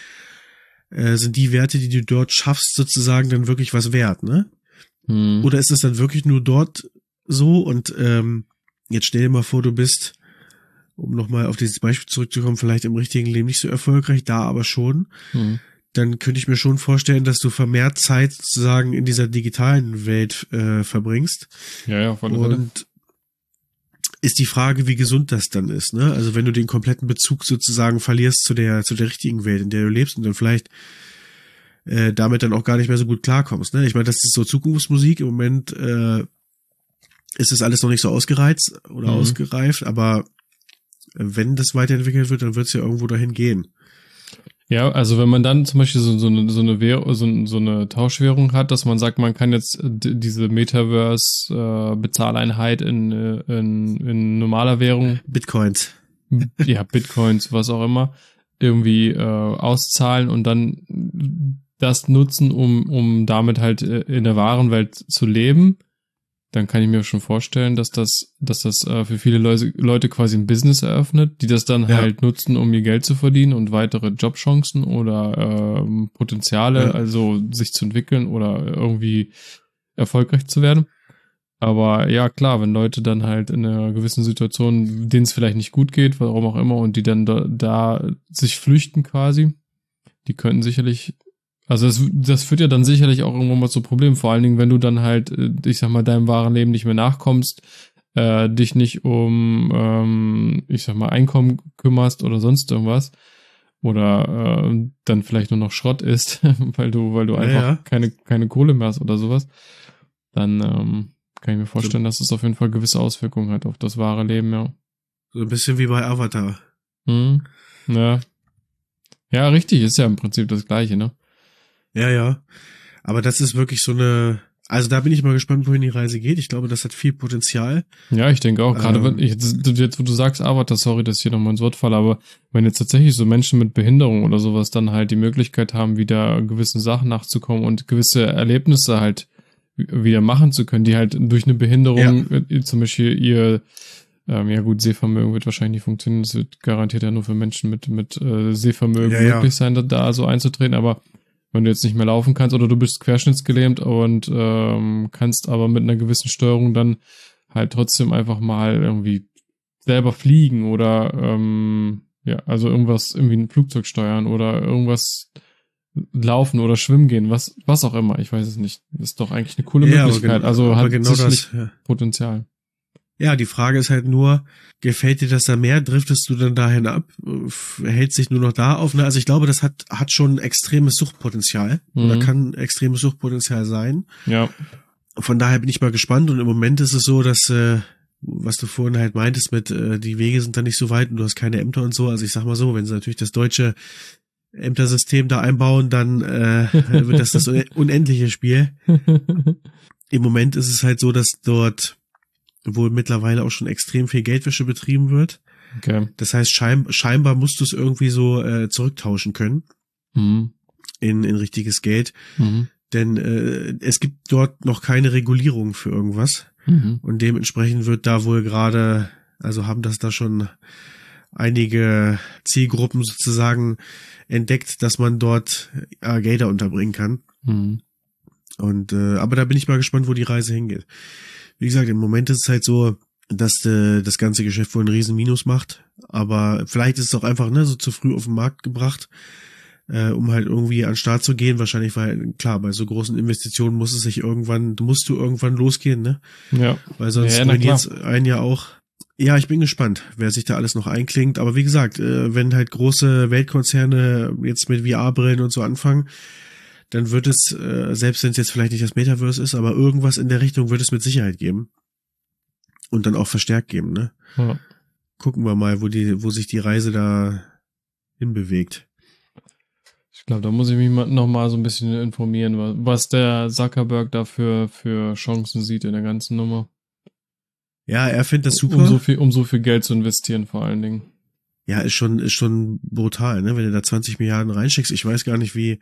sind die Werte, die du dort schaffst, sozusagen dann wirklich was wert, ne? Oder ist es dann wirklich nur dort so und jetzt stell dir mal vor, du bist, um nochmal auf dieses Beispiel zurückzukommen, vielleicht im richtigen Leben nicht so erfolgreich, da aber schon, dann könnte ich mir schon vorstellen, dass du vermehrt Zeit sozusagen in dieser digitalen Welt verbringst. Ja, auf alle Fälle. Und ist die Frage, wie gesund das dann ist, ne? Also wenn du den kompletten Bezug sozusagen verlierst zu der richtigen Welt, in der du lebst und dann vielleicht damit dann auch gar nicht mehr so gut klarkommst, ne? Ich meine, das ist so Zukunftsmusik. Im Moment ist das alles noch nicht so ausgereizt oder ausgereift, aber wenn das weiterentwickelt wird, dann wird es ja irgendwo dahin gehen. Ja, also wenn man dann zum Beispiel so eine Tauschwährung hat, dass man sagt, man kann jetzt diese Metaverse Bezahleinheit in normaler Währung, Bitcoins, was auch immer, irgendwie auszahlen und dann das nutzen, um damit halt in der wahren Welt zu leben, dann kann ich mir schon vorstellen, dass das für viele Leute quasi ein Business eröffnet, die das dann halt nutzen, um ihr Geld zu verdienen und weitere Jobchancen oder Potenziale, also sich zu entwickeln oder irgendwie erfolgreich zu werden. Aber ja, klar, wenn Leute dann halt in einer gewissen Situation, denen es vielleicht nicht gut geht, warum auch immer, und die dann da sich flüchten quasi, die könnten sicherlich, also das führt ja dann sicherlich auch irgendwann mal zu Problemen, vor allen Dingen, wenn du dann halt, ich sag mal, deinem wahren Leben nicht mehr nachkommst, dich nicht um, ich sag mal, Einkommen kümmerst oder sonst irgendwas oder dann vielleicht nur noch Schrott isst, weil du einfach keine Kohle mehr hast oder sowas, dann kann ich mir vorstellen, dass es auf jeden Fall gewisse Auswirkungen hat auf das wahre Leben, ja. So ein bisschen wie bei Avatar. Ja. Ja, richtig, ist ja im Prinzip das Gleiche, ne? Ja. Aber das ist wirklich so eine, also da bin ich mal gespannt, wohin die Reise geht. Ich glaube, das hat viel Potenzial. Ja, ich denke auch, gerade wenn jetzt, wo du sagst Avatar, sorry, dass ich hier nochmal ins Wort falle, aber wenn jetzt tatsächlich so Menschen mit Behinderung oder sowas dann halt die Möglichkeit haben, wieder gewissen Sachen nachzukommen und gewisse Erlebnisse halt wieder machen zu können, die halt durch eine Behinderung, zum Beispiel ihr Sehvermögen wird wahrscheinlich nicht funktionieren, das wird garantiert ja nur für Menschen mit Sehvermögen möglich sein, da so einzutreten, aber Wenn du jetzt nicht mehr laufen kannst oder du bist querschnittsgelähmt und kannst aber mit einer gewissen Steuerung dann halt trotzdem einfach mal irgendwie selber fliegen oder also irgendwas, irgendwie ein Flugzeug steuern oder irgendwas laufen oder schwimmen gehen, was auch immer, ich weiß es nicht. Das ist doch eigentlich eine coole Möglichkeit, also hat genau sicherlich Potenzial. Ja, die Frage ist halt nur, gefällt dir das da mehr? Driftest du dann dahin ab? Hält sich nur noch da auf? Also ich glaube, das hat schon extremes Suchtpotenzial oder kann extremes Suchtpotenzial sein. Ja. Von daher bin ich mal gespannt und im Moment ist es so, dass was du vorhin halt meintest mit die Wege sind da nicht so weit und du hast keine Ämter und so. Also ich sag mal so, wenn sie natürlich das deutsche Ämtersystem da einbauen, dann wird das unendliche Spiel. Im Moment ist es halt so, dass dort wohl mittlerweile auch schon extrem viel Geldwäsche betrieben wird. Okay. Das heißt, scheinbar musst du es irgendwie so zurücktauschen können in richtiges Geld. Denn es gibt dort noch keine Regulierung für irgendwas. Und dementsprechend wird da wohl gerade, also haben das da schon einige Zielgruppen sozusagen entdeckt, dass man dort Gelder unterbringen kann. Und aber da bin ich mal gespannt, wo die Reise hingeht. Wie gesagt, im Moment ist es halt so, dass das ganze Geschäft wohl einen riesen Minus macht. Aber vielleicht ist es auch einfach so zu früh auf den Markt gebracht, um halt irgendwie an den Start zu gehen. Wahrscheinlich, weil, klar, bei so großen Investitionen musst du irgendwann losgehen, ne? Ja. Weil sonst ruiniert's einen ja auch. Ja, ich bin gespannt, wer sich da alles noch einklingt. Aber wie gesagt, wenn halt große Weltkonzerne jetzt mit VR-Brillen und so anfangen, dann wird es, selbst wenn es jetzt vielleicht nicht das Metaverse ist, aber irgendwas in der Richtung wird es mit Sicherheit geben. Und dann auch verstärkt geben, ne? Ja. Gucken wir mal, wo sich die Reise da hinbewegt. Ich glaube, da muss ich mich noch mal so ein bisschen informieren, was der Zuckerberg da für Chancen sieht in der ganzen Nummer. Ja, er findet das super. Um so viel Geld zu investieren, vor allen Dingen. Ja, ist schon brutal, ne? Wenn du da 20 Milliarden reinsteckst. Ich weiß gar nicht, wie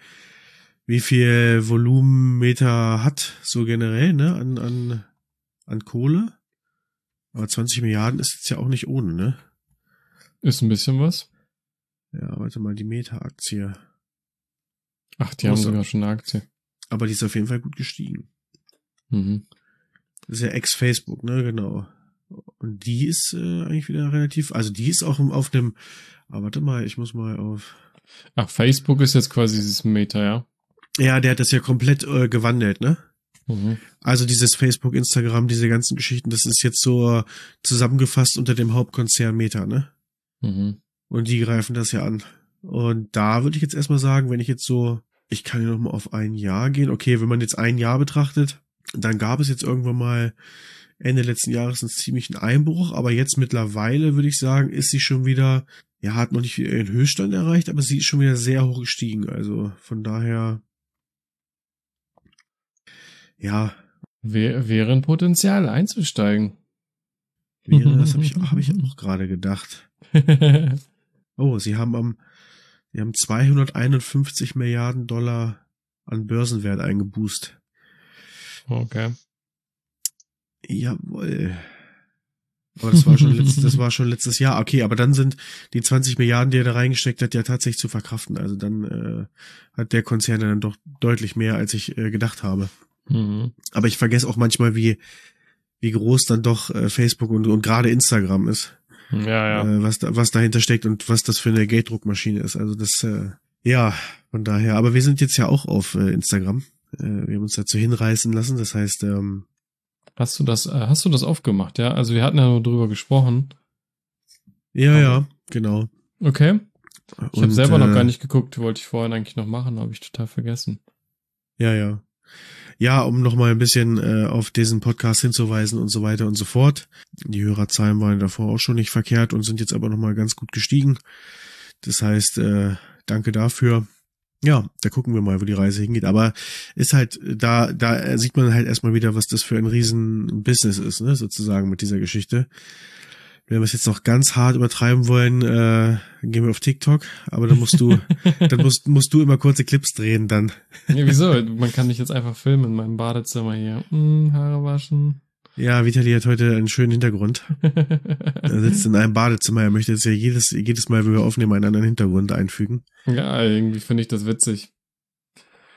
viel Volumenmeter hat, so generell, ne, an Kohle. Aber 20 Milliarden ist jetzt ja auch nicht ohne, ne? Ist ein bisschen was. Ja, warte mal, die Meta-Aktie. Ach, die haben sogar schon eine Aktie. Aber die ist auf jeden Fall gut gestiegen. Das ist ja ex-Facebook, ne, genau. Und die ist eigentlich wieder relativ, also die ist auch auf einem, aber warte mal, ich muss mal auf. Ach, Facebook ist jetzt quasi dieses Meta, ja? Ja, der hat das ja komplett gewandelt, ne? Also dieses Facebook, Instagram, diese ganzen Geschichten, das ist jetzt so zusammengefasst unter dem Hauptkonzern Meta, ne? Und die greifen das ja an. Und da würde ich jetzt erstmal sagen, wenn ich jetzt so, ich kann ja nochmal auf ein Jahr gehen. Okay, wenn man jetzt ein Jahr betrachtet, dann gab es jetzt irgendwann mal Ende letzten Jahres einen ziemlichen Einbruch, aber jetzt mittlerweile würde ich sagen, ist sie schon wieder, ja, hat noch nicht den Höchststand erreicht, aber sie ist schon wieder sehr hoch gestiegen. Also von daher, ja. Wäre ein Potenzial einzusteigen. Das habe ich auch gerade gedacht. Oh, sie haben 251 Milliarden Dollar an Börsenwert eingeboost. Okay. Jawohl. Aber das war schon letztes Jahr. Okay, aber dann sind die 20 Milliarden, die er da reingesteckt hat, ja tatsächlich zu verkraften. Also dann hat der Konzern dann doch deutlich mehr, als ich gedacht habe. Aber ich vergesse auch manchmal, wie groß dann doch Facebook und gerade Instagram ist. Ja. Was dahinter steckt und was das für eine Gelddruckmaschine ist. Also das, ja, von daher. Aber wir sind jetzt ja auch auf Instagram. Wir haben uns dazu hinreißen lassen. Das heißt, hast du das aufgemacht, ja? Also wir hatten ja nur drüber gesprochen. Ja, genau. Okay. Ich habe selber noch gar nicht geguckt, wollte ich vorhin eigentlich noch machen, habe ich total vergessen. Ja. Ja, um nochmal ein bisschen auf diesen Podcast hinzuweisen und so weiter und so fort. Die Hörerzahlen waren davor auch schon nicht verkehrt und sind jetzt aber nochmal ganz gut gestiegen. Das heißt, danke dafür. Ja, da gucken wir mal, wo die Reise hingeht. Aber ist halt, da sieht man halt erstmal wieder, was das für ein riesen Business ist, ne, sozusagen mit dieser Geschichte. Wenn wir es jetzt noch ganz hart übertreiben wollen, gehen wir auf TikTok, aber dann musst du immer kurze Clips drehen dann. Ja, wieso? Man kann dich jetzt einfach filmen in meinem Badezimmer hier. Haare waschen. Ja, Vitali hat heute einen schönen Hintergrund. Er sitzt in einem Badezimmer, er möchte jetzt ja jedes Mal, wenn wir aufnehmen, einen anderen Hintergrund einfügen. Ja, irgendwie finde ich das witzig.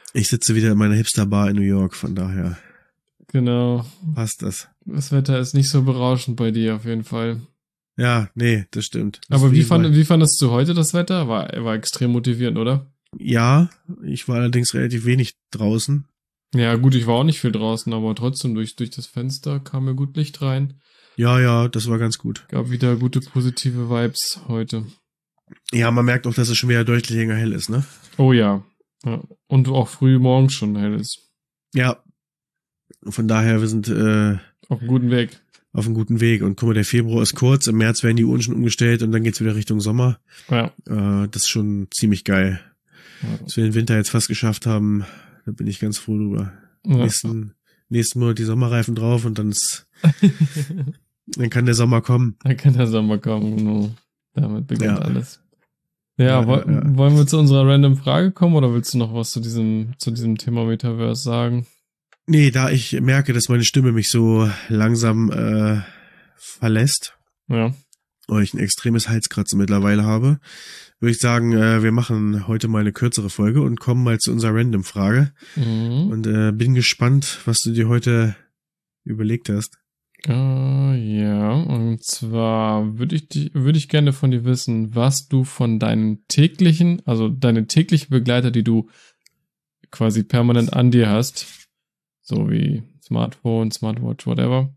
Ich sitze wieder in meiner Hipster-Bar in New York, von daher. Genau. Passt das. Das Wetter ist nicht so berauschend bei dir auf jeden Fall. Ja, nee, das stimmt. Aber wie fandest du heute das Wetter? War extrem motivierend, oder? Ja, ich war allerdings relativ wenig draußen. Ja, gut, ich war auch nicht viel draußen, aber trotzdem durch das Fenster kam mir gut Licht rein. Ja, das war ganz gut. Gab wieder gute positive Vibes heute. Ja, man merkt auch, dass es schon wieder deutlich länger hell ist, ne? Oh ja. Und auch früh morgens schon hell ist. Ja. Von daher, wir sind auf einem guten Weg. Auf einem guten Weg. Und guck mal, der Februar ist kurz, im März werden die Uhren schon umgestellt und dann geht's wieder Richtung Sommer. Ja. Das ist schon ziemlich geil. Ja. Dass wir den Winter jetzt fast geschafft haben, da bin ich ganz froh drüber. Ja. Nächsten Monat die Sommerreifen drauf und dann dann kann der Sommer kommen. Dann kann der Sommer kommen, genau. Damit beginnt alles. Ja, wollen wir zu unserer random Frage kommen oder willst du noch was zu diesem Thema Metaverse sagen? Nee, da ich merke, dass meine Stimme mich so langsam verlässt. Ja. Und ich ein extremes Halskratzen mittlerweile habe, würde ich sagen, wir machen heute mal eine kürzere Folge und kommen mal zu unserer Random-Frage. Und bin gespannt, was du dir heute überlegt hast. Ja, und zwar würde ich gerne von dir wissen, was du von deinen täglichen Begleiter, die du quasi permanent an dir hast, so wie Smartphone, Smartwatch, whatever,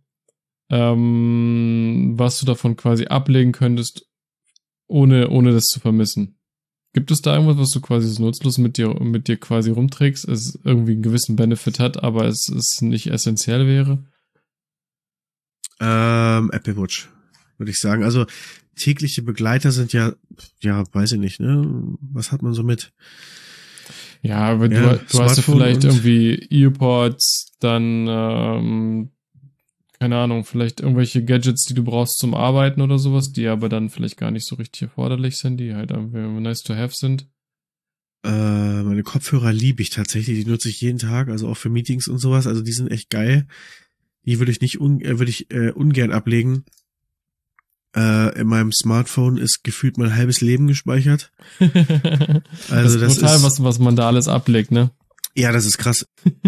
was du davon quasi ablegen könntest, ohne das zu vermissen. Gibt es da irgendwas, was du quasi so nutzlos mit dir quasi rumträgst, es irgendwie einen gewissen Benefit hat, aber es nicht essentiell wäre? Apple Watch, würde ich sagen. Also tägliche Begleiter sind ja, weiß ich nicht, ne? Was hat man so mit? Ja, aber du hast ja vielleicht irgendwie Earpods, dann, keine Ahnung, vielleicht irgendwelche Gadgets, die du brauchst zum Arbeiten oder sowas, die aber dann vielleicht gar nicht so richtig erforderlich sind, die halt irgendwie nice to have sind. Meine Kopfhörer liebe ich tatsächlich, die nutze ich jeden Tag, also auch für Meetings und sowas, also die sind echt geil. Die würde ich ungern ablegen. In meinem Smartphone ist gefühlt mein halbes Leben gespeichert. Also das ist total, was man da alles ablegt, ne? Ja, das ist krass.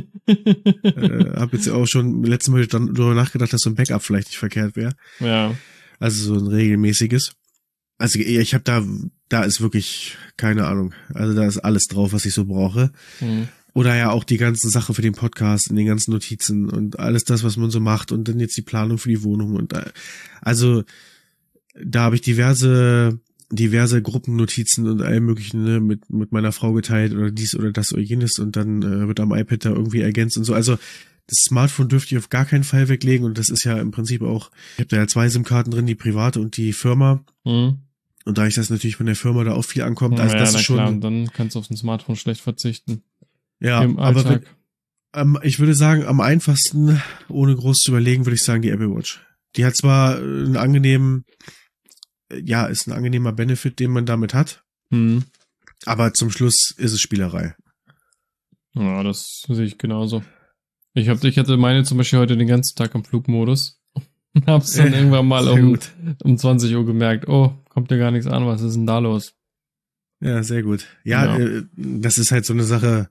Hab jetzt auch schon letztes Mal darüber nachgedacht, dass so ein Backup vielleicht nicht verkehrt wäre. Ja. Also so ein regelmäßiges. Also ich habe da ist wirklich keine Ahnung. Also da ist alles drauf, was ich so brauche. Mhm. Oder ja auch die ganzen Sachen für den Podcast und den ganzen Notizen und alles das, was man so macht und dann jetzt die Planung für die Wohnung und also da habe ich diverse Gruppennotizen und allem möglichen, ne, mit meiner Frau geteilt oder dies oder das oder jenes und dann wird am iPad da irgendwie ergänzt und so. Also das Smartphone dürfte ich auf gar keinen Fall weglegen und das ist ja im Prinzip auch, ich habe da ja 2 SIM-Karten drin, die private und die Firma. Mhm. Und da ich das natürlich von der Firma da auch viel ankommt, also das ist schon. Klar, dann kannst du auf ein Smartphone schlecht verzichten. Ja, aber ich würde sagen, am einfachsten, ohne groß zu überlegen, würde ich sagen, die Apple Watch. Die hat zwar ist ein angenehmer Benefit, den man damit hat, aber zum Schluss ist es Spielerei. Ja, das sehe ich genauso. Ich hatte meine zum Beispiel heute den ganzen Tag im Flugmodus. Hab's dann irgendwann mal um 20 Uhr gemerkt, oh, kommt dir gar nichts an, was ist denn da los? Ja, sehr gut. Ja, das ist halt so eine Sache,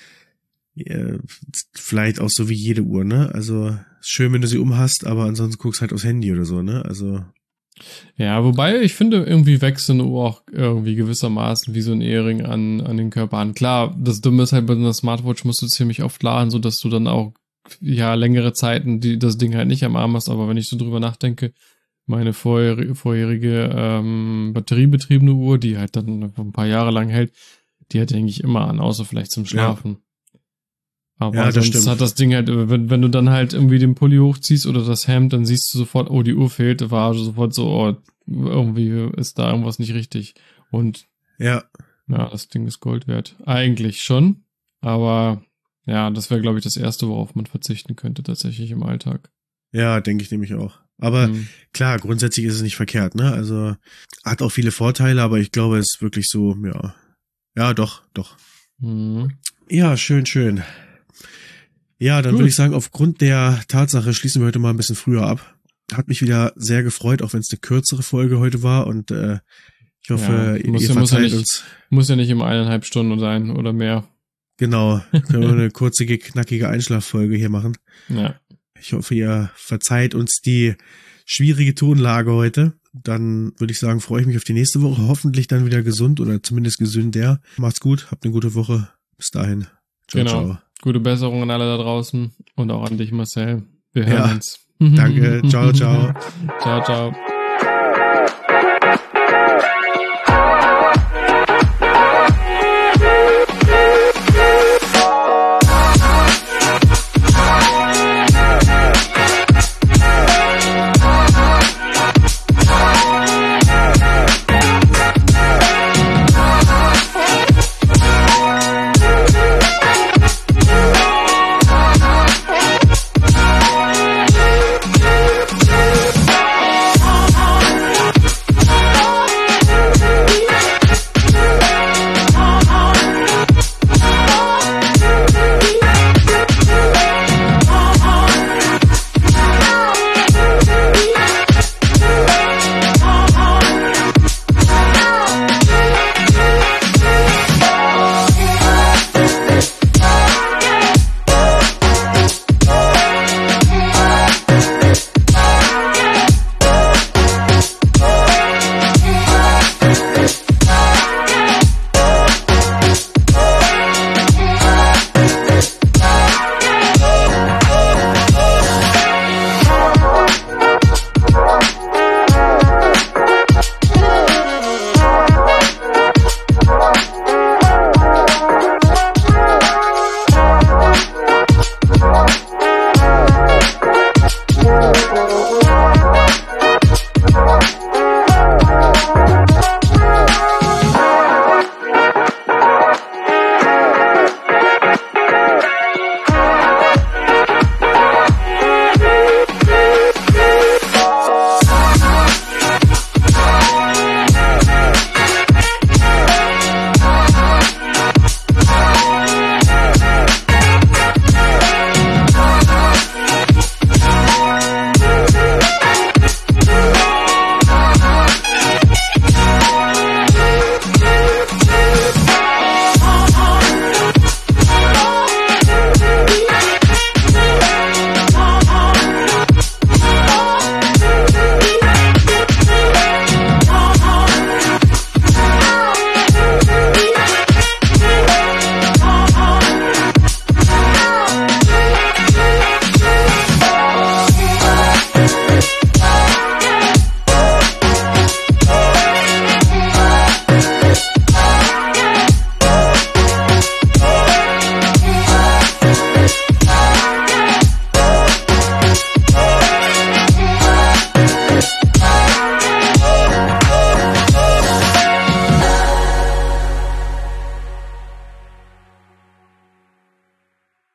vielleicht auch so wie jede Uhr, ne? Also ist schön, wenn du sie umhast, aber ansonsten guckst halt aufs Handy oder so, ne? Also ja, wobei ich finde, irgendwie wächst eine Uhr auch irgendwie gewissermaßen wie so ein Ehering an den Körper an. Klar, das Dumme ist halt bei einer Smartwatch musst du ziemlich oft laden, so dass du dann auch längere Zeiten das Ding halt nicht am Arm hast, aber wenn ich so drüber nachdenke, meine vorherige batteriebetriebene Uhr, die halt dann ein paar Jahre lang hält, die hat eigentlich immer an, außer vielleicht zum Schlafen. Ja. Aber sonst hat das Ding halt, wenn du dann halt irgendwie den Pulli hochziehst oder das Hemd, dann siehst du sofort, oh, die Uhr fehlt, war sofort so, oh, irgendwie ist da irgendwas nicht richtig. Und ja, das Ding ist Gold wert. Eigentlich schon, aber ja, das wäre, glaube ich, das Erste, worauf man verzichten könnte tatsächlich im Alltag. Ja, denke ich nämlich auch. Aber klar, grundsätzlich ist es nicht verkehrt, ne? Also hat auch viele Vorteile, aber ich glaube, es ist wirklich so, ja, doch. Ja, schön. Ja, dann würde ich sagen, aufgrund der Tatsache schließen wir heute mal ein bisschen früher ab. Hat mich wieder sehr gefreut, auch wenn es eine kürzere Folge heute war und ich hoffe, ihr verzeiht uns. Muss ja nicht immer 1,5 Stunden sein oder mehr. Genau, können wir eine kurze, knackige Einschlaffolge hier machen. Ja. Ich hoffe, ihr verzeiht uns die schwierige Tonlage heute. Dann würde ich sagen, freue ich mich auf die nächste Woche. Hoffentlich dann wieder gesund oder zumindest gesünder. Macht's gut, habt eine gute Woche. Bis dahin. Ciao, ciao. Gute Besserung an alle da draußen und auch an dich, Marcel. Wir hören uns. Danke. Ciao, ciao. Ciao, ciao.